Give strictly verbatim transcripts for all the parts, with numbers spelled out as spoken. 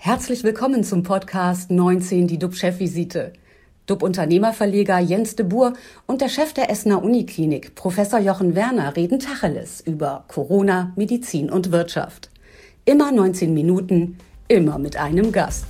Herzlich willkommen zum Podcast neunzehn, die D U B-Chefvisite. D U B-Unternehmerverleger Jens de Boer und der Chef der Essener Uniklinik, Professor Jochen Werner, reden Tacheles über Corona, Medizin und Wirtschaft. Immer neunzehn Minuten, immer mit einem Gast.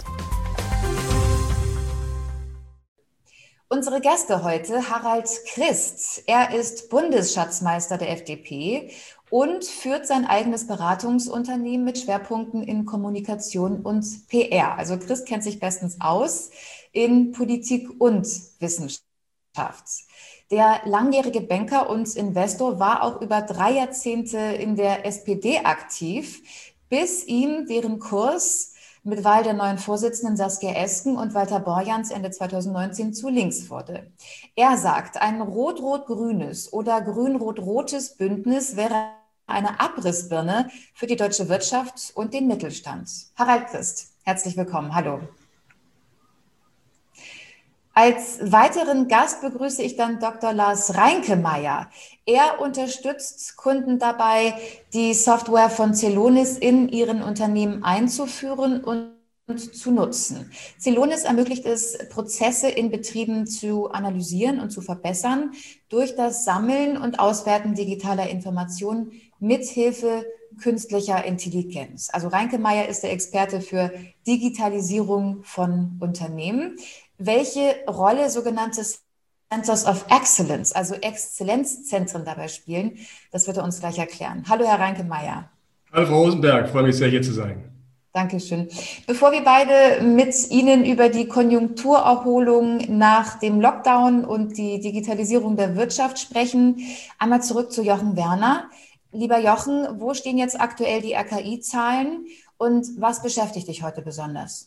Unsere Gäste heute, Harald Christ. Er ist Bundesschatzmeister der F D P und führt sein eigenes Beratungsunternehmen mit Schwerpunkten in Kommunikation und P R. Also Christ kennt sich bestens aus in Politik und Wissenschaft. Der langjährige Banker und Investor war auch über drei Jahrzehnte in der S P D aktiv, bis ihm deren Kurs mit Wahl der neuen Vorsitzenden Saskia Esken und Walter Borjans Ende zweitausendneunzehn zu links wurde. Er sagt, ein rot-rot-grünes oder grün-rot-rotes Bündnis wäre eine Abrissbirne für die deutsche Wirtschaft und den Mittelstand. Harald Christ, herzlich willkommen. Hallo. Als weiteren Gast begrüße ich dann Doktor Lars Reinkemeyer. Er unterstützt Kunden dabei, die Software von Celonis in ihren Unternehmen einzuführen und zu nutzen. Celonis ermöglicht es, Prozesse in Betrieben zu analysieren und zu verbessern durch das Sammeln und Auswerten digitaler Informationen mithilfe künstlicher Intelligenz. Also Reinkemeyer ist der Experte für Digitalisierung von Unternehmen. Welche Rolle sogenannte Centers of Excellence, also Exzellenzzentren dabei spielen, das wird er uns gleich erklären. Hallo, Herr Reinkemeyer. Hallo, Frau Rosenberg, freue mich sehr, hier zu sein. Dankeschön. Bevor wir beide mit Ihnen über die Konjunkturerholung nach dem Lockdown und die Digitalisierung der Wirtschaft sprechen, einmal zurück zu Jochen Werner. Lieber Jochen, wo stehen jetzt aktuell die R K I-Zahlen und was beschäftigt dich heute besonders?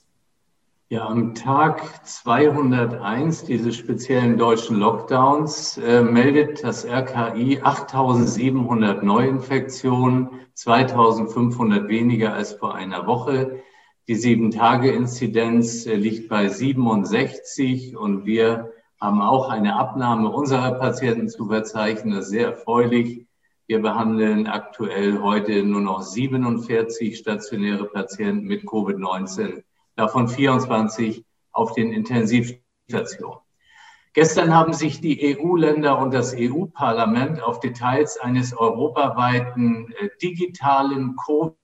Ja, am Tag zweihunderteins dieses speziellen deutschen Lockdowns äh, meldet das R K I achttausendsiebenhundert Neuinfektionen, zweitausendfünfhundert weniger als vor einer Woche. Die sieben-Tage-Inzidenz äh, liegt bei siebenundsechzig und wir haben auch eine Abnahme unserer Patienten zu verzeichnen. Das ist sehr erfreulich. Wir behandeln aktuell heute nur noch siebenundvierzig stationäre Patienten mit Covid neunzehn. Davon vierundzwanzig auf den Intensivstationen. Gestern haben sich die E U-Länder und das E U-Parlament auf Details eines europaweiten äh, digitalen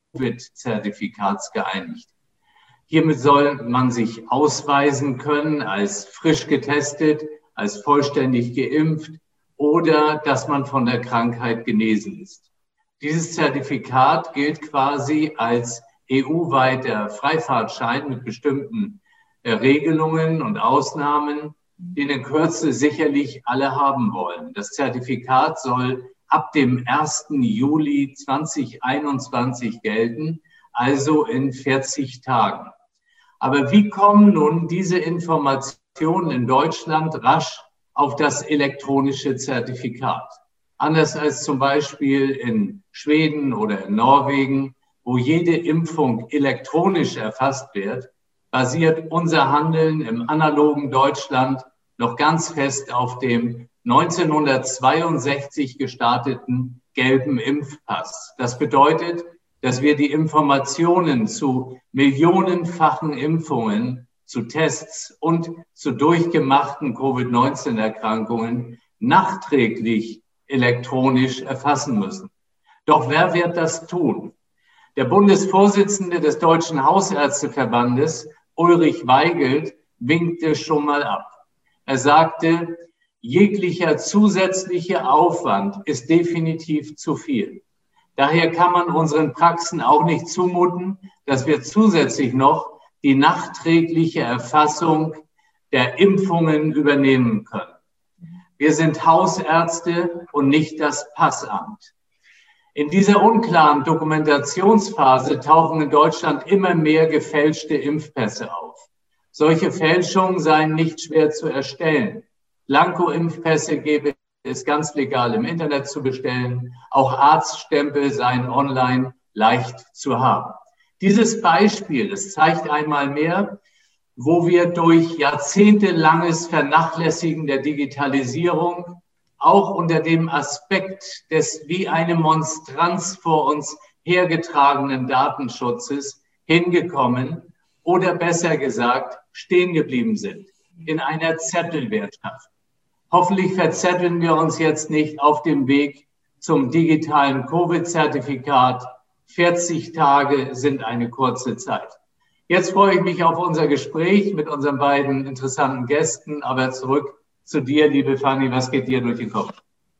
Covid-Zertifikats geeinigt. Hiermit soll man sich ausweisen können als frisch getestet, als vollständig geimpft oder dass man von der Krankheit genesen ist. Dieses Zertifikat gilt quasi als E U-weiter Freifahrtschein mit bestimmten äh, Regelungen und Ausnahmen, die in Kürze sicherlich alle haben wollen. Das Zertifikat soll ab dem ersten Juli zweitausendeinundzwanzig gelten, also in vierzig Tagen. Aber wie kommen nun diese Informationen in Deutschland rasch auf das elektronische Zertifikat? Anders als zum Beispiel in Schweden oder in Norwegen, wo jede Impfung elektronisch erfasst wird, basiert unser Handeln im analogen Deutschland noch ganz fest auf dem neunzehnhundertzweiundsechzig gestarteten gelben Impfpass. Das bedeutet, dass wir die Informationen zu millionenfachen Impfungen, zu Tests und zu durchgemachten Covid neunzehn Erkrankungen nachträglich elektronisch erfassen müssen. Doch wer wird das tun? Der Bundesvorsitzende des Deutschen Hausärzteverbandes, Ulrich Weigelt, winkte schon mal ab. Er sagte, jeglicher zusätzliche Aufwand ist definitiv zu viel. Daher kann man unseren Praxen auch nicht zumuten, dass wir zusätzlich noch die nachträgliche Erfassung der Impfungen übernehmen können. Wir sind Hausärzte und nicht das Passamt. In dieser unklaren Dokumentationsphase tauchen in Deutschland immer mehr gefälschte Impfpässe auf. Solche Fälschungen seien nicht schwer zu erstellen. Blanko-Impfpässe gäbe es ganz legal im Internet zu bestellen. Auch Arztstempel seien online leicht zu haben. Dieses Beispiel, das zeigt einmal mehr, wo wir durch jahrzehntelanges Vernachlässigen der Digitalisierung auch unter dem Aspekt des wie eine Monstranz vor uns hergetragenen Datenschutzes hingekommen oder besser gesagt stehen geblieben sind in einer Zettelwirtschaft. Hoffentlich verzetteln wir uns jetzt nicht auf dem Weg zum digitalen Covid-Zertifikat. vierzig Tage sind eine kurze Zeit. Jetzt freue ich mich auf unser Gespräch mit unseren beiden interessanten Gästen. Aber zurück zu dir, liebe Fanny, was geht dir durch den Kopf?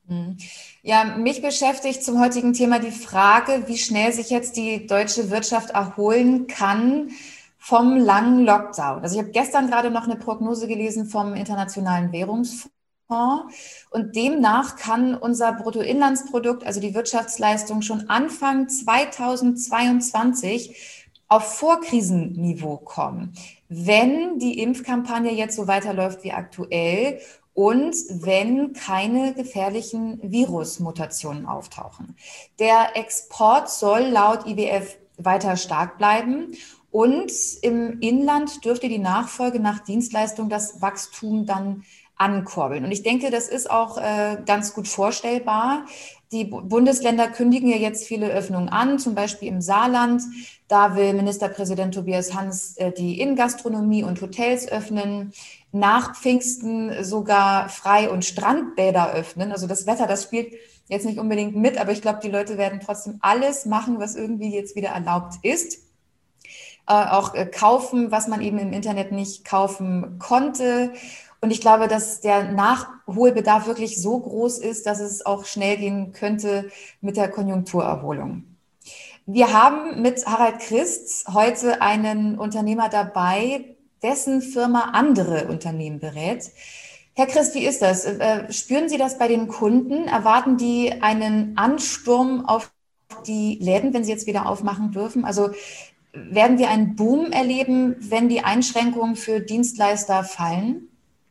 Ja, mich beschäftigt zum heutigen Thema die Frage, wie schnell sich jetzt die deutsche Wirtschaft erholen kann vom langen Lockdown. Also ich habe gestern gerade noch eine Prognose gelesen vom Internationalen Währungsfonds. Und demnach kann unser Bruttoinlandsprodukt, also die Wirtschaftsleistung, schon Anfang zweitausendzweiundzwanzig auf Vorkrisenniveau kommen, wenn die Impfkampagne jetzt so weiterläuft wie aktuell und wenn keine gefährlichen Virusmutationen auftauchen. Der Export soll laut I W F weiter stark bleiben und im Inland dürfte die Nachfrage nach Dienstleistungen das Wachstum dann ankurbeln. Und ich denke, das ist auch äh, ganz gut vorstellbar. Die Bundesländer kündigen ja jetzt viele Öffnungen an, zum Beispiel im Saarland. Da will Ministerpräsident Tobias Hans äh, die Innengastronomie und Hotels öffnen. Nach Pfingsten sogar Frei- und Strandbäder öffnen. Also das Wetter, das spielt jetzt nicht unbedingt mit, aber ich glaube, die Leute werden trotzdem alles machen, was irgendwie jetzt wieder erlaubt ist. Äh, auch äh, kaufen, was man eben im Internet nicht kaufen konnte. Und ich glaube, dass der Nachholbedarf wirklich so groß ist, dass es auch schnell gehen könnte mit der Konjunkturerholung. Wir haben mit Harald Christ heute einen Unternehmer dabei, dessen Firma andere Unternehmen berät. Herr Christ, wie ist das? Spüren Sie das bei den Kunden? Erwarten die einen Ansturm auf die Läden, wenn sie jetzt wieder aufmachen dürfen? Also werden wir einen Boom erleben, wenn die Einschränkungen für Dienstleister fallen?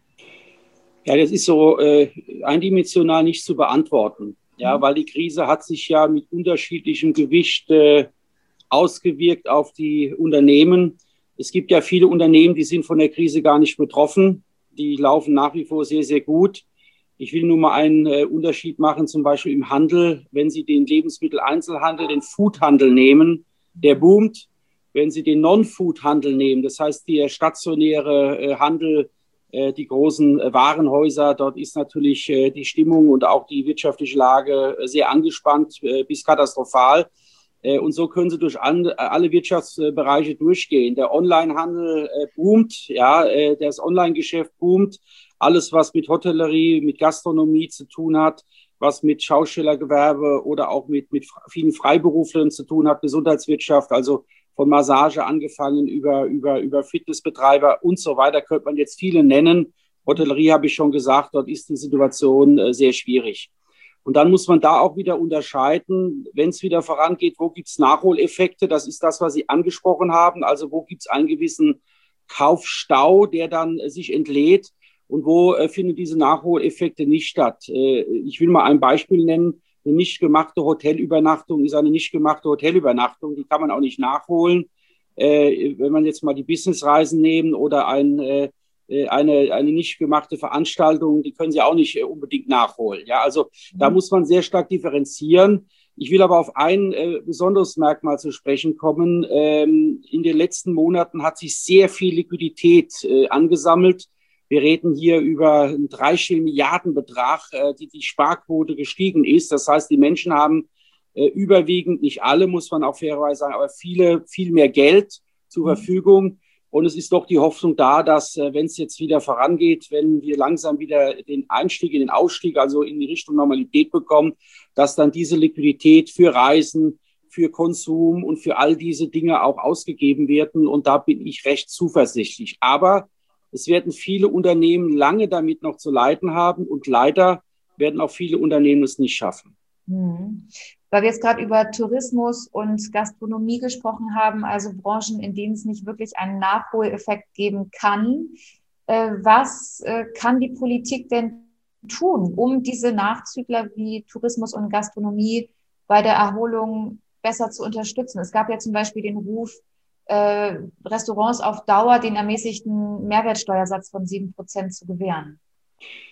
Ja, das ist so äh, eindimensional nicht zu beantworten, ja, weil die Krise hat sich ja mit unterschiedlichem Gewicht äh, ausgewirkt auf die Unternehmen. Es gibt ja viele Unternehmen, die sind von der Krise gar nicht betroffen. Die laufen nach wie vor sehr, sehr gut. Ich will nur mal einen äh, Unterschied machen, zum Beispiel im Handel. Wenn Sie den Lebensmitteleinzelhandel, den Foodhandel nehmen, der boomt. Wenn Sie den Non-Food-Handel nehmen, das heißt der stationäre äh, Handel, die großen Warenhäuser, dort ist natürlich die Stimmung und auch die wirtschaftliche Lage sehr angespannt bis katastrophal. Und so können Sie durch alle Wirtschaftsbereiche durchgehen. Der Onlinehandel boomt, ja, das Online-Geschäft boomt. Alles, was mit Hotellerie, mit Gastronomie zu tun hat, was mit Schaustellergewerbe oder auch mit, mit vielen Freiberuflern zu tun hat, Gesundheitswirtschaft, also von Massage angefangen über, über, über Fitnessbetreiber und so weiter, könnte man jetzt viele nennen. Hotellerie habe ich schon gesagt, dort ist die Situation äh, sehr schwierig. Und dann muss man da auch wieder unterscheiden, wenn es wieder vorangeht, wo gibt es Nachholeffekte? Das ist das, was Sie angesprochen haben. Also wo gibt es einen gewissen Kaufstau, der dann äh, sich entlädt und wo äh, finden diese Nachholeffekte nicht statt? Äh, ich will mal ein Beispiel nennen. Eine nicht gemachte Hotelübernachtung ist eine nicht gemachte Hotelübernachtung. Die kann man auch nicht nachholen. Äh, wenn man jetzt mal die Businessreisen nehmen oder ein, äh, eine, eine nicht gemachte Veranstaltung, die können Sie auch nicht äh, unbedingt nachholen. Ja, also mhm. da muss man sehr stark differenzieren. Ich will aber auf ein äh, besonderes Merkmal zu sprechen kommen. Ähm, in den letzten Monaten hat sich sehr viel Liquidität äh, angesammelt. Wir reden hier über einen dreistelligen Milliardenbetrag, äh, die die Sparquote gestiegen ist. Das heißt, die Menschen haben äh, überwiegend, nicht alle, muss man auch fairerweise sagen, aber viele, viel mehr Geld zur mhm. Verfügung. Und es ist doch die Hoffnung da, dass, äh, wenn es jetzt wieder vorangeht, wenn wir langsam wieder den Einstieg in den Ausstieg, also in die Richtung Normalität bekommen, dass dann diese Liquidität für Reisen, für Konsum und für all diese Dinge auch ausgegeben werden. Und da bin ich recht zuversichtlich. Aber es werden viele Unternehmen lange damit noch zu leiden haben und leider werden auch viele Unternehmen es nicht schaffen. Hm. Weil wir jetzt gerade über Tourismus und Gastronomie gesprochen haben, also Branchen, in denen es nicht wirklich einen Nachholeffekt geben kann. Äh, was äh, kann die Politik denn tun, um diese Nachzügler wie Tourismus und Gastronomie bei der Erholung besser zu unterstützen? Es gab ja zum Beispiel den Ruf, Äh, Restaurants auf Dauer den ermäßigten Mehrwertsteuersatz von sieben Prozent zu gewähren.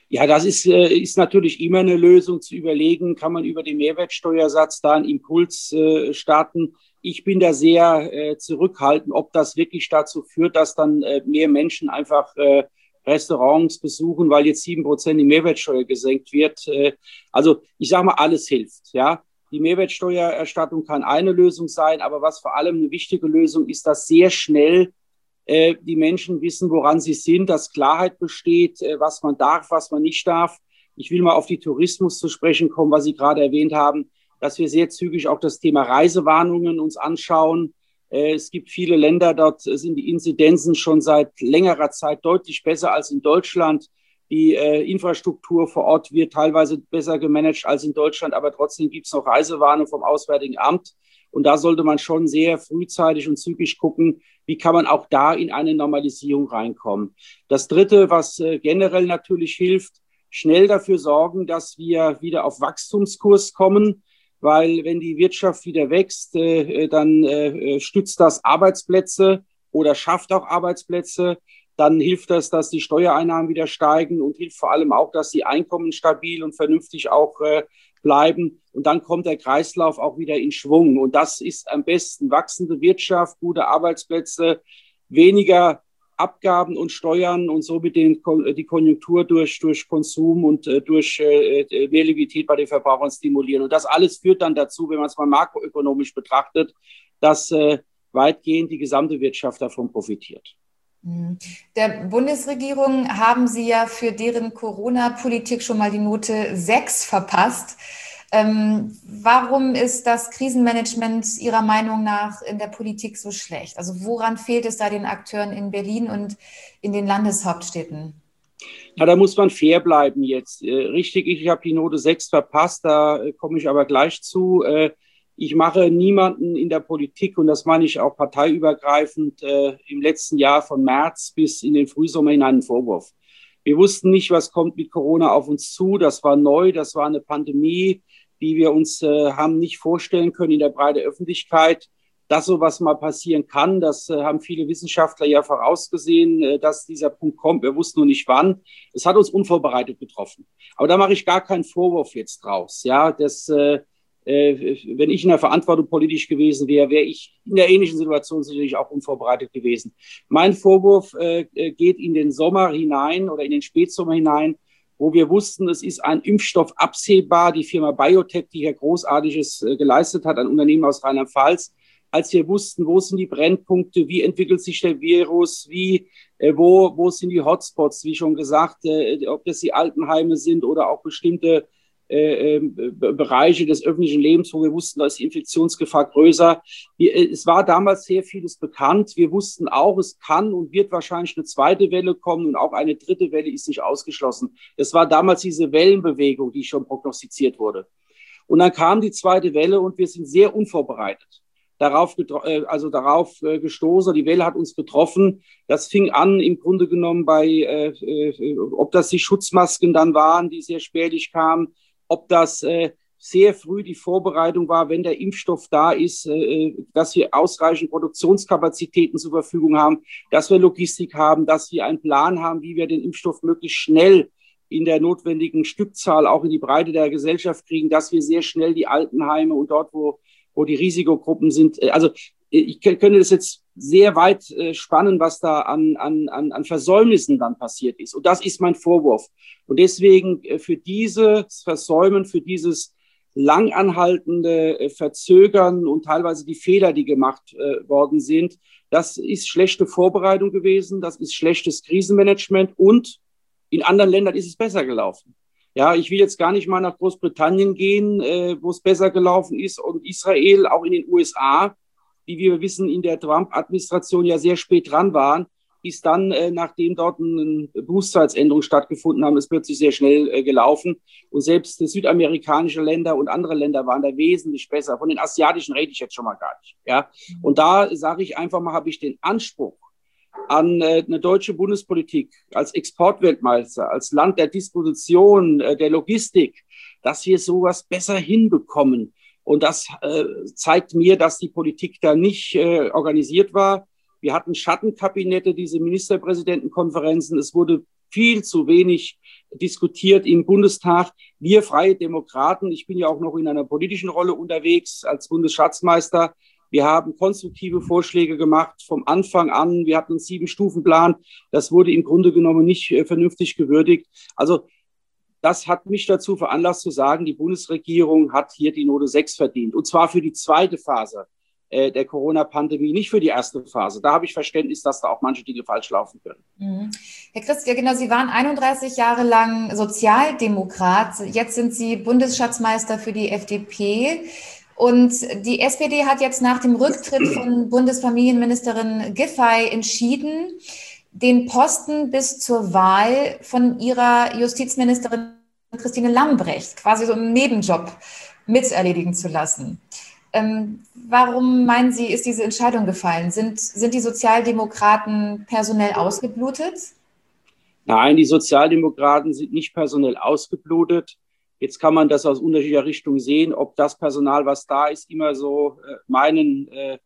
Ja, das ist, äh, ist natürlich immer eine Lösung zu überlegen, kann man über den Mehrwertsteuersatz da einen Impuls äh, starten. Ich bin da sehr äh, zurückhaltend, ob das wirklich dazu führt, dass dann äh, mehr Menschen einfach äh, Restaurants besuchen, weil jetzt sieben Prozent die Mehrwertsteuer gesenkt wird. Äh, also ich sage mal, alles hilft. Ja, die Mehrwertsteuererstattung kann eine Lösung sein, aber was vor allem eine wichtige Lösung ist, dass sehr schnell äh, die Menschen wissen, woran sie sind, dass Klarheit besteht, äh, was man darf, was man nicht darf. Ich will mal auf die Tourismus zu sprechen kommen, was Sie gerade erwähnt haben, dass wir sehr zügig auch das Thema Reisewarnungen uns anschauen. Äh, es gibt viele Länder, dort sind die Inzidenzen schon seit längerer Zeit deutlich besser als in Deutschland. Die äh, Infrastruktur vor Ort wird teilweise besser gemanagt als in Deutschland, aber trotzdem gibt es noch Reisewarnung vom Auswärtigen Amt. Und da sollte man schon sehr frühzeitig und zügig gucken, wie kann man auch da in eine Normalisierung reinkommen. Das Dritte, was äh, generell natürlich hilft, schnell dafür sorgen, dass wir wieder auf Wachstumskurs kommen, weil wenn die Wirtschaft wieder wächst, äh, dann äh, stützt das Arbeitsplätze oder schafft auch Arbeitsplätze. Dann hilft das, dass die Steuereinnahmen wieder steigen und hilft vor allem auch, dass die Einkommen stabil und vernünftig auch äh, bleiben. Und dann kommt der Kreislauf auch wieder in Schwung. Und das ist am besten wachsende Wirtschaft, gute Arbeitsplätze, weniger Abgaben und Steuern und somit den, die Konjunktur durch, durch Konsum und äh, durch äh, mehr Liquidität bei den Verbrauchern stimulieren. Und das alles führt dann dazu, wenn man es mal makroökonomisch betrachtet, dass äh, weitgehend die gesamte Wirtschaft davon profitiert. Der Bundesregierung haben Sie ja für deren Corona-Politik schon mal die Note sechs verpasst. Ähm, warum ist das Krisenmanagement Ihrer Meinung nach in der Politik so schlecht? Also woran fehlt es da den Akteuren in Berlin und in den Landeshauptstädten? Ja, da muss man fair bleiben jetzt. Äh, richtig, ich habe die Note sechs verpasst, da äh, komme ich aber gleich zu. Äh, Ich mache niemanden in der Politik, und das meine ich auch parteiübergreifend, äh, im letzten Jahr von März bis in den Frühsommer hinein einen Vorwurf. Wir wussten nicht, was kommt mit Corona auf uns zu. Das war neu, das war eine Pandemie, die wir uns äh, haben nicht vorstellen können in der breiten Öffentlichkeit. Dass sowas mal passieren kann, das äh, haben viele Wissenschaftler ja vorausgesehen, äh, dass dieser Punkt kommt. Wir wussten nur nicht wann. Es hat uns unvorbereitet getroffen. Aber da mache ich gar keinen Vorwurf jetzt draus. Ja, das äh, wenn ich in der Verantwortung politisch gewesen wäre, wäre ich in der ähnlichen Situation sicherlich auch unvorbereitet gewesen. Mein Vorwurf äh, geht in den Sommer hinein oder in den Spätsommer hinein, wo wir wussten, es ist ein Impfstoff absehbar. Die Firma BioNTech, die hier Großartiges äh, geleistet hat, ein Unternehmen aus Rheinland-Pfalz, als wir wussten, wo sind die Brennpunkte, wie entwickelt sich der Virus, wie, äh, wo, wo sind die Hotspots, wie schon gesagt, äh, ob das die Altenheime sind oder auch bestimmte Äh, äh, Bereiche des öffentlichen Lebens, wo wir wussten, da ist die Infektionsgefahr größer. Wir, äh, es war damals sehr vieles bekannt. Wir wussten auch, es kann und wird wahrscheinlich eine zweite Welle kommen und auch eine dritte Welle ist nicht ausgeschlossen. Es war damals diese Wellenbewegung, die schon prognostiziert wurde. Und dann kam die zweite Welle und wir sind sehr unvorbereitet darauf, also darauf gestoßen. Die Welle hat uns betroffen. Das fing an im Grunde genommen bei, äh, äh, ob das die Schutzmasken dann waren, die sehr spärlich kamen, ob das äh, sehr früh die Vorbereitung war, wenn der Impfstoff da ist, äh, dass wir ausreichend Produktionskapazitäten zur Verfügung haben, dass wir Logistik haben, dass wir einen Plan haben, wie wir den Impfstoff möglichst schnell in der notwendigen Stückzahl auch in die Breite der Gesellschaft kriegen, dass wir sehr schnell die Altenheime und dort, wo, wo die Risikogruppen sind, äh, also ich könnte das jetzt sehr weit äh, spannen, was da an, an, an Versäumnissen dann passiert ist. Und das ist mein Vorwurf. Und deswegen äh, für dieses Versäumen, für dieses langanhaltende äh, Verzögern und teilweise die Fehler, die gemacht äh, worden sind, das ist schlechte Vorbereitung gewesen, das ist schlechtes Krisenmanagement und in anderen Ländern ist es besser gelaufen. Ja, ich will jetzt gar nicht mal nach Großbritannien gehen, äh, wo es besser gelaufen ist, und Israel, auch in den U S A, die, wie wir wissen, in der Trump-Administration ja sehr spät dran waren, ist dann, äh, nachdem dort eine Berufszeitsänderung stattgefunden haben, ist plötzlich sehr schnell äh, gelaufen. Und selbst südamerikanische Länder und andere Länder waren da wesentlich besser. Von den asiatischen rede ich jetzt schon mal gar nicht. Ja? Und da sage ich einfach mal, habe ich den Anspruch an äh, eine deutsche Bundespolitik als Exportweltmeister, als Land der Disposition, äh, der Logistik, dass wir sowas besser hinbekommen. Und das äh, zeigt mir, dass die Politik da nicht äh, organisiert war. Wir hatten Schattenkabinette, diese Ministerpräsidentenkonferenzen. Es wurde viel zu wenig diskutiert im Bundestag. Wir Freie Demokraten, ich bin ja auch noch in einer politischen Rolle unterwegs als Bundesschatzmeister. Wir haben konstruktive Vorschläge gemacht vom Anfang an. Wir hatten einen Sieben-Stufen-Plan. Das wurde im Grunde genommen nicht äh, vernünftig gewürdigt. Also das hat mich dazu veranlasst zu sagen, die Bundesregierung hat hier die Note sechs verdient. Und zwar für die zweite Phase äh, der Corona-Pandemie, nicht für die erste Phase. Da habe ich Verständnis, dass da auch manche Dinge falsch laufen können. Mhm. Herr Christ, ja genau, Sie waren einunddreißig Jahre lang Sozialdemokrat. Jetzt sind Sie Bundesschatzmeister für die F D P. Und die S P D hat jetzt nach dem Rücktritt von Bundesfamilienministerin Giffey entschieden, den Posten bis zur Wahl von ihrer Justizministerin Christine Lambrecht quasi so im Nebenjob miterledigen zu lassen. Ähm, warum meinen Sie, ist diese Entscheidung gefallen? Sind, sind die Sozialdemokraten personell ausgeblutet? Nein, die Sozialdemokraten sind nicht personell ausgeblutet. Jetzt kann man das aus unterschiedlicher Richtung sehen, ob das Personal, was da ist, immer so äh, meinen äh,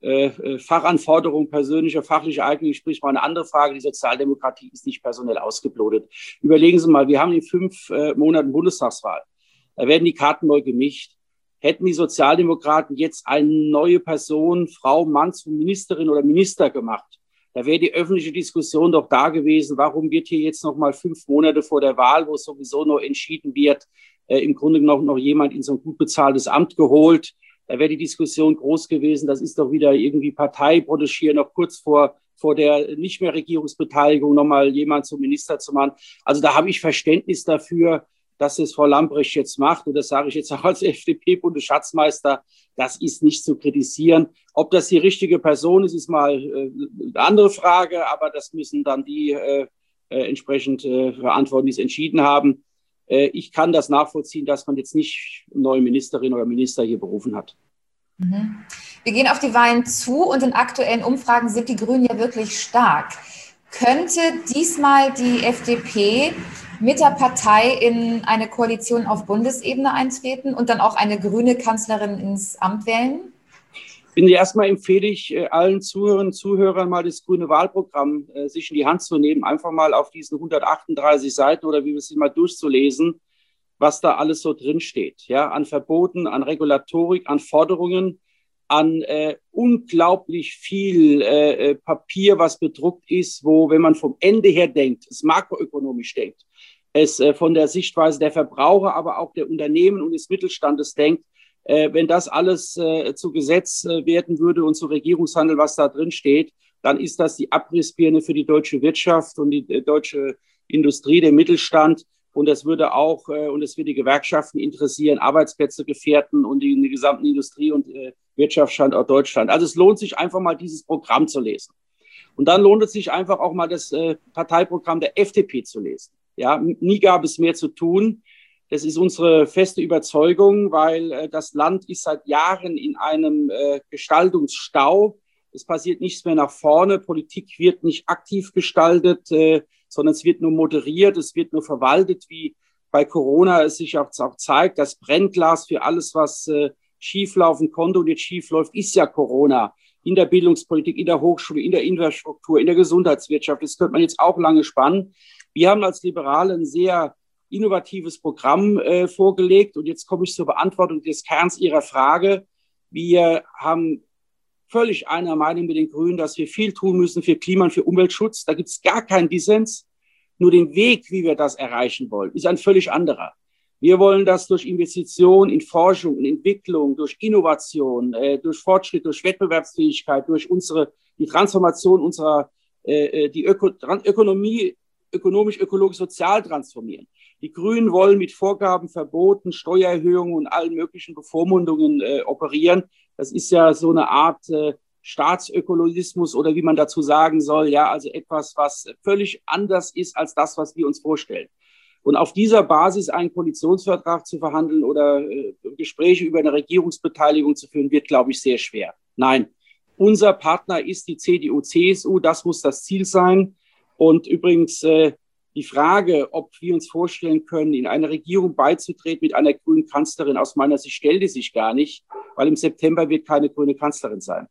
äh, Fachanforderungen, persönlicher, fachlicher Eignung entspricht, mal eine andere Frage. Die Sozialdemokratie ist nicht personell ausgeblutet. Überlegen Sie mal, wir haben in fünf äh, Monaten Bundestagswahl. Da werden die Karten neu gemischt. Hätten die Sozialdemokraten jetzt eine neue Person, Frau, Mann zum Ministerin oder Minister gemacht, da wäre die öffentliche Diskussion doch da gewesen, warum wird hier jetzt noch mal fünf Monate vor der Wahl, wo es sowieso noch entschieden wird, äh, im Grunde genommen noch jemand in so ein gut bezahltes Amt geholt. Da wäre die Diskussion groß gewesen, das ist doch wieder irgendwie Parteiprotegieren, noch kurz vor, vor der nicht mehr Regierungsbeteiligung noch mal jemand zum Minister zu machen. Also da habe ich Verständnis dafür, dass es Frau Lambrecht jetzt macht. Und das sage ich jetzt auch als F D P-Bundesschatzmeister. Das ist nicht zu kritisieren. Ob das die richtige Person ist, ist mal äh, eine andere Frage. Aber das müssen dann die äh, äh, entsprechend äh, verantworten, die es entschieden haben. Äh, ich kann das nachvollziehen, dass man jetzt nicht eine neue Ministerin oder Minister hier berufen hat. Mhm. Wir gehen auf die Wahlen zu und in aktuellen Umfragen sind die Grünen ja wirklich stark. Könnte diesmal die F D P mit der Partei in eine Koalition auf Bundesebene eintreten und dann auch eine grüne Kanzlerin ins Amt wählen? Bin erstmal empfehle ich allen Zuhörern und Zuhörern mal das grüne Wahlprogramm äh, sich in die Hand zu nehmen, einfach mal auf diesen hundertachtunddreißig Seiten oder wie wir es mal durchzulesen, was da alles so drin steht, ja, an Verboten, an Regulatorik, an Forderungen, an äh, unglaublich viel äh, Papier, was bedruckt ist, wo, wenn man vom Ende her denkt, es makroökonomisch denkt, es äh, von der Sichtweise der Verbraucher, aber auch der Unternehmen und des Mittelstandes denkt, äh, wenn das alles äh, zu Gesetz äh, werden würde und zu Regierungshandel, was da drin steht, dann ist das die Abrissbirne für die deutsche Wirtschaft und die äh, deutsche Industrie, der Mittelstand. Und das würde auch, äh, und es würde die Gewerkschaften interessieren, Arbeitsplätze gefährden und die, die gesamten Industrie- und äh, Wirtschaftsstandort Deutschland. Also es lohnt sich einfach mal, dieses Programm zu lesen. Und dann lohnt es sich einfach auch mal, das äh, Parteiprogramm der F D P zu lesen. Ja, nie gab es mehr zu tun. Das ist unsere feste Überzeugung, weil äh, das Land ist seit Jahren in einem äh, Gestaltungsstau. Es passiert nichts mehr nach vorne. Politik wird nicht aktiv gestaltet, äh, sondern es wird nur moderiert, es wird nur verwaltet, wie bei Corona es sich auch, auch zeigt. Das Brennglas für alles, was äh, schieflaufen konnte und jetzt schiefläuft, ist ja Corona. In der Bildungspolitik, in der Hochschule, in der Infrastruktur, in der Gesundheitswirtschaft. Das könnte man jetzt auch lange spannen. Wir haben als Liberale ein sehr innovatives Programm äh, vorgelegt. Und jetzt komme ich zur Beantwortung des Kerns Ihrer Frage. Wir haben völlig einer Meinung mit den Grünen, dass wir viel tun müssen für Klima- und für Umweltschutz. Da gibt es gar keinen Dissens. Nur den Weg, wie wir das erreichen wollen, ist ein völlig anderer. Wir wollen das durch Investitionen in Forschung und Entwicklung, durch Innovation, äh, durch Fortschritt, durch Wettbewerbsfähigkeit, durch unsere, die Transformation unserer, äh, die Öko, Ökonomie, ökonomisch, ökologisch, sozial transformieren. Die Grünen wollen mit Vorgaben, Verboten, Steuererhöhungen und allen möglichen Bevormundungen äh, operieren. Das ist ja so eine Art äh, Staatsökologismus oder wie man dazu sagen soll, ja, also etwas, was völlig anders ist als das, was wir uns vorstellen. Und auf dieser Basis einen Koalitionsvertrag zu verhandeln oder äh, Gespräche über eine Regierungsbeteiligung zu führen, wird, glaube ich, sehr schwer. Nein, unser Partner ist die C D U C S U, das muss das Ziel sein. Und übrigens äh, die Frage, ob wir uns vorstellen können, in eine Regierung beizutreten mit einer grünen Kanzlerin, aus meiner Sicht stellt die sich gar nicht, weil im September wird keine grüne Kanzlerin sein.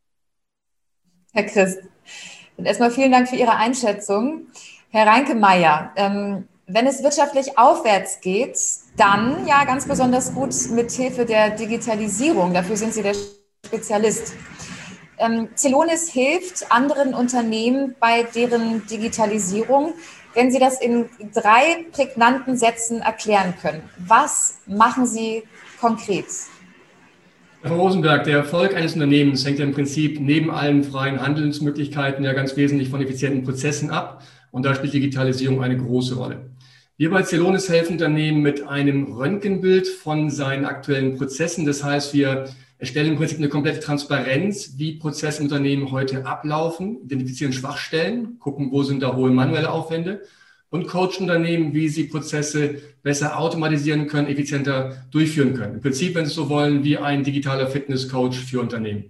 Herr Christ, erstmal vielen Dank für Ihre Einschätzung. Herr Reinke-Meyer, ähm, wenn es wirtschaftlich aufwärts geht, dann ja ganz besonders gut mit Hilfe der Digitalisierung. Dafür sind Sie der Spezialist. Ähm, Celonis hilft anderen Unternehmen bei deren Digitalisierung. Wenn Sie das in drei prägnanten Sätzen erklären können, was machen Sie konkret? Frau Rosenberg, der Erfolg eines Unternehmens hängt ja im Prinzip neben allen freien Handelsmöglichkeiten ja ganz wesentlich von effizienten Prozessen ab. Und da spielt Digitalisierung eine große Rolle. Wir bei Celonis helfen Unternehmen mit einem Röntgenbild von seinen aktuellen Prozessen. Das heißt, wir erstellen im Prinzip eine komplette Transparenz, wie Prozesse im Unternehmen heute ablaufen, identifizieren Schwachstellen, gucken, wo sind da hohe manuelle Aufwände und coachen Unternehmen, wie sie Prozesse besser automatisieren können, effizienter durchführen können. Im Prinzip, wenn Sie so wollen, wie ein digitaler Fitnesscoach für Unternehmen.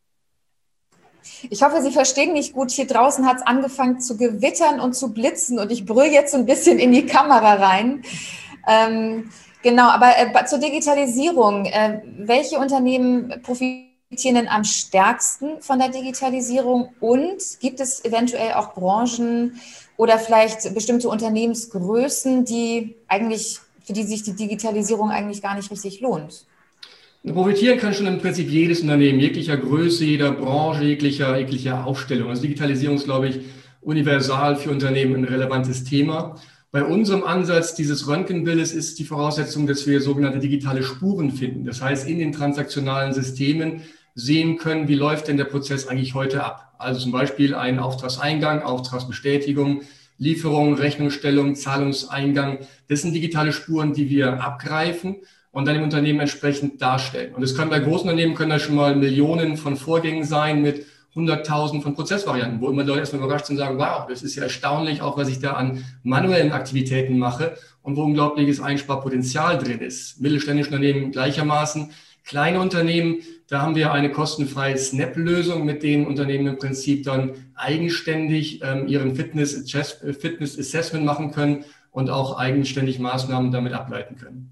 Ich hoffe, Sie verstehen mich gut. Hier draußen hat es angefangen zu gewittern und zu blitzen und ich brülle jetzt so ein bisschen in die Kamera rein. Ähm, genau, aber äh, zur Digitalisierung. Äh, welche Unternehmen profitieren denn am stärksten von der Digitalisierung und gibt es eventuell auch Branchen oder vielleicht bestimmte Unternehmensgrößen, die eigentlich, für die sich die Digitalisierung eigentlich gar nicht richtig lohnt? Profitieren kann schon im Prinzip jedes Unternehmen, jeglicher Größe, jeder Branche, jeglicher, jeglicher Aufstellung. Also Digitalisierung ist, glaube ich, universal für Unternehmen ein relevantes Thema. Bei unserem Ansatz dieses Röntgenbildes ist die Voraussetzung, dass wir sogenannte digitale Spuren finden. Das heißt, in den transaktionalen Systemen sehen können, wie läuft denn der Prozess eigentlich heute ab. Also zum Beispiel ein Auftragseingang, Auftragsbestätigung, Lieferung, Rechnungsstellung, Zahlungseingang. Das sind digitale Spuren, die wir abgreifen und dann im Unternehmen entsprechend darstellen. Und es können bei großen Unternehmen können da schon mal Millionen von Vorgängen sein mit hunderttausend von Prozessvarianten, wo immer Leute erstmal überrascht sind und sagen, wow, das ist ja erstaunlich, auch was ich da an manuellen Aktivitäten mache und wo unglaubliches Einsparpotenzial drin ist. Mittelständische Unternehmen gleichermaßen, kleine Unternehmen, da haben wir eine kostenfreie Snap-Lösung, mit denen Unternehmen im Prinzip dann eigenständig ähm, ihren Fitness, Fitness Assessment machen können und auch eigenständig Maßnahmen damit ableiten können.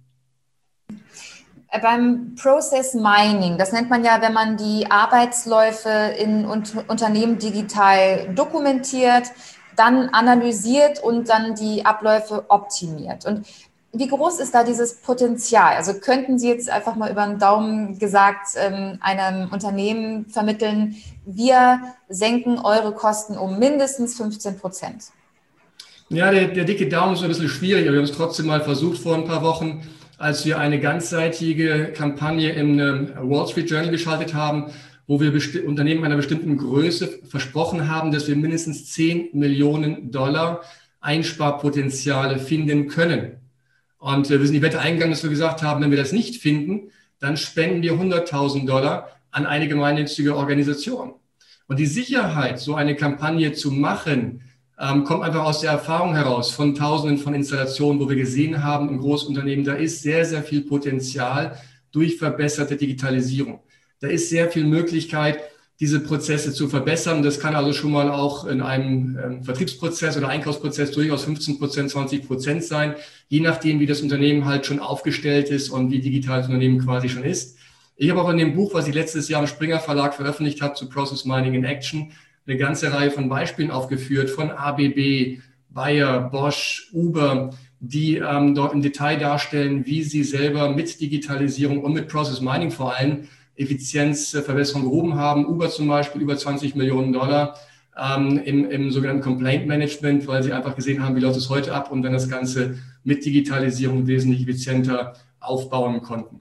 Beim Process Mining, das nennt man ja, wenn man die Arbeitsläufe in Unternehmen digital dokumentiert, dann analysiert und dann die Abläufe optimiert. Und wie groß ist da dieses Potenzial? Also könnten Sie jetzt einfach mal über den Daumen gesagt einem Unternehmen vermitteln, wir senken eure Kosten um mindestens fünfzehn Prozent? Ja, der, der dicke Daumen ist ein bisschen schwierig, aber wir haben es trotzdem mal versucht vor ein paar Wochen, als wir eine ganzseitige Kampagne im Wall Street Journal geschaltet haben, wo wir Unternehmen einer bestimmten Größe versprochen haben, dass wir mindestens zehn Millionen Dollar Einsparpotenziale finden können. Und wir sind die Wette eingegangen, dass wir gesagt haben, wenn wir das nicht finden, dann spenden wir hunderttausend Dollar an eine gemeinnützige Organisation. Und die Sicherheit, so eine Kampagne zu machen, Ähm, kommt einfach aus der Erfahrung heraus von Tausenden von Installationen, wo wir gesehen haben, im Großunternehmen, da ist sehr, sehr viel Potenzial durch verbesserte Digitalisierung. Da ist sehr viel Möglichkeit, diese Prozesse zu verbessern. Das kann also schon mal auch in einem ähm, Vertriebsprozess oder Einkaufsprozess durchaus fünfzehn Prozent, zwanzig Prozent sein, je nachdem, wie das Unternehmen halt schon aufgestellt ist und wie digital das Unternehmen quasi schon ist. Ich habe auch in dem Buch, was ich letztes Jahr im Springer Verlag veröffentlicht habe, zu Process Mining in Action, eine ganze Reihe von Beispielen aufgeführt von A B B, Bayer, Bosch, Uber, die ähm, dort im Detail darstellen, wie sie selber mit Digitalisierung und mit Process Mining vor allem Effizienzverbesserung gehoben haben. Uber zum Beispiel über zwanzig Millionen Dollar ähm, im, im sogenannten Complaint Management, weil sie einfach gesehen haben, wie läuft es heute ab und dann das Ganze mit Digitalisierung wesentlich effizienter aufbauen konnten.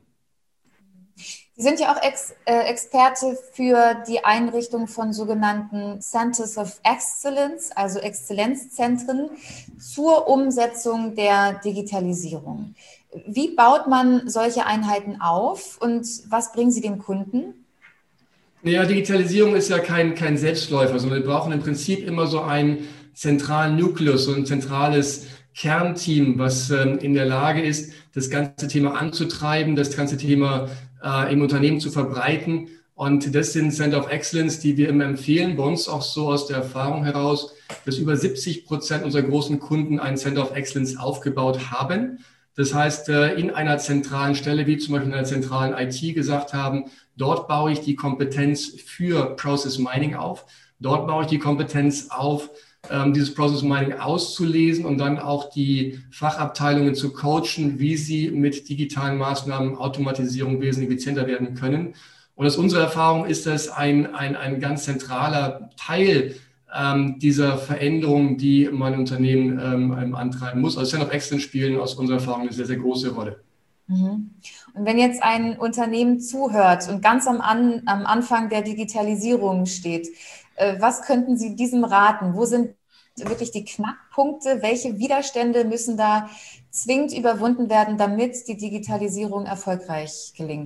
Sie sind ja auch Ex, äh, Experte für die Einrichtung von sogenannten Centers of Excellence, also Exzellenzzentren zur Umsetzung der Digitalisierung. Wie baut man solche Einheiten auf und was bringen Sie dem Kunden? Ja, Digitalisierung ist ja kein, kein Selbstläufer, sondern wir brauchen im Prinzip immer so einen zentralen Nukleus, so ein zentrales Kernteam, was ähm, in der Lage ist, das ganze Thema anzutreiben, das ganze Thema äh, im Unternehmen zu verbreiten. Und das sind Center of Excellence, die wir immer empfehlen, bei uns auch so aus der Erfahrung heraus, dass über siebzig Prozent unserer großen Kunden ein Center of Excellence aufgebaut haben. Das heißt, äh, in einer zentralen Stelle, wie zum Beispiel in einer zentralen I T gesagt haben, dort baue ich die Kompetenz für Process Mining auf. Dort baue ich die Kompetenz auf ähm, dieses Process Mining auszulesen und dann auch die Fachabteilungen zu coachen, wie sie mit digitalen Maßnahmen, Automatisierung wesentlich effizienter werden können. Und aus unserer Erfahrung ist das ein, ein, ein ganz zentraler Teil ähm, dieser Veränderung, die mein Unternehmen ähm, antreiben muss. Also Center of Excellence spielen aus unserer Erfahrung eine sehr, sehr große Rolle. Und wenn jetzt ein Unternehmen zuhört und ganz am, An, am Anfang der Digitalisierung steht, äh, was könnten Sie diesem raten? Wo sind wirklich die Knackpunkte? Welche Widerstände müssen da zwingend überwunden werden, damit die Digitalisierung erfolgreich gelingt?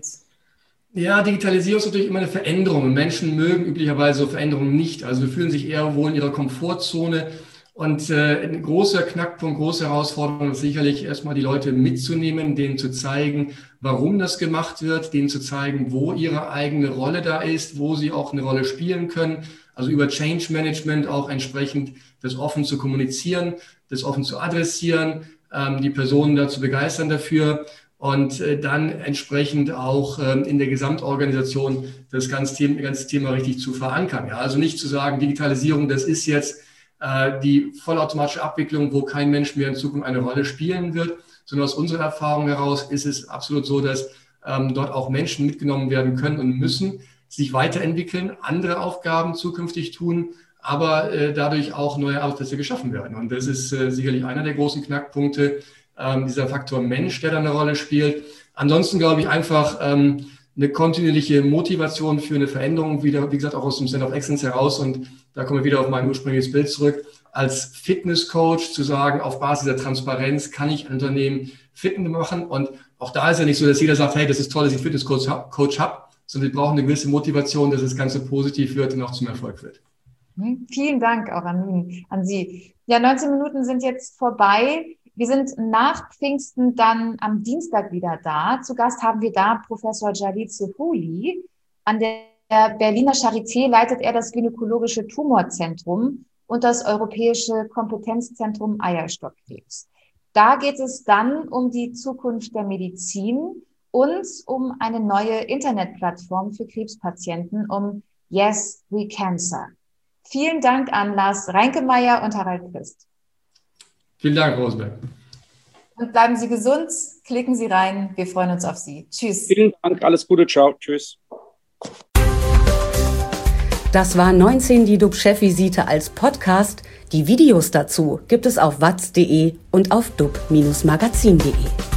Ja, Digitalisierung ist natürlich immer eine Veränderung. Menschen mögen üblicherweise so Veränderungen nicht. Also sie fühlen sich eher wohl in ihrer Komfortzone. Und äh, ein großer Knackpunkt, große Herausforderung ist sicherlich erstmal die Leute mitzunehmen, denen zu zeigen, warum das gemacht wird, denen zu zeigen, wo ihre eigene Rolle da ist, wo sie auch eine Rolle spielen können. Also über Change Management auch entsprechend das offen zu kommunizieren, das offen zu adressieren, ähm, die Personen dazu begeistern dafür und äh, dann entsprechend auch ähm, in der Gesamtorganisation das ganze Thema, ganze Thema richtig zu verankern. Ja, also nicht zu sagen, Digitalisierung, das ist jetzt die vollautomatische Abwicklung, wo kein Mensch mehr in Zukunft eine Rolle spielen wird, sondern aus unserer Erfahrung heraus ist es absolut so, dass ähm, dort auch Menschen mitgenommen werden können und müssen, sich weiterentwickeln, andere Aufgaben zukünftig tun, aber äh, dadurch auch neue Arbeitsplätze geschaffen werden. Und das ist äh, sicherlich einer der großen Knackpunkte, ähm, dieser Faktor Mensch, der da eine Rolle spielt. Ansonsten glaube ich einfach ähm, eine kontinuierliche Motivation für eine Veränderung, wieder, wie gesagt, auch aus dem Center of Excellence heraus. Und da kommen wir wieder auf mein ursprüngliches Bild zurück. Als Fitnesscoach zu sagen, auf Basis der Transparenz kann ich ein Unternehmen fit machen. Und auch da ist ja nicht so, dass jeder sagt, hey, das ist toll, dass ich einen Fitnesscoach habe, Coach habe, sondern wir brauchen eine gewisse Motivation, dass das Ganze positiv wird und auch zum Erfolg wird. Vielen Dank auch an, an Sie. Ja, neunzehn Minuten sind jetzt vorbei. Wir sind nach Pfingsten dann am Dienstag wieder da. Zu Gast haben wir da Professor Jalid Sehouli. An der Berliner Charité leitet er das Gynäkologische Tumorzentrum und das Europäische Kompetenzzentrum Eierstockkrebs. Da geht es dann um die Zukunft der Medizin und um eine neue Internetplattform für Krebspatienten, um Yes, We Cancer. Vielen Dank an Lars Reinkemeyer und Harald Christ. Vielen Dank, Rosenberg. Und bleiben Sie gesund, klicken Sie rein. Wir freuen uns auf Sie. Tschüss. Vielen Dank, alles Gute, ciao, tschüss. Das war neunzehn die D U B-Chefvisite als Podcast. Die Videos dazu gibt es auf watz punkt de und auf dub Bindestrich magazin punkt de.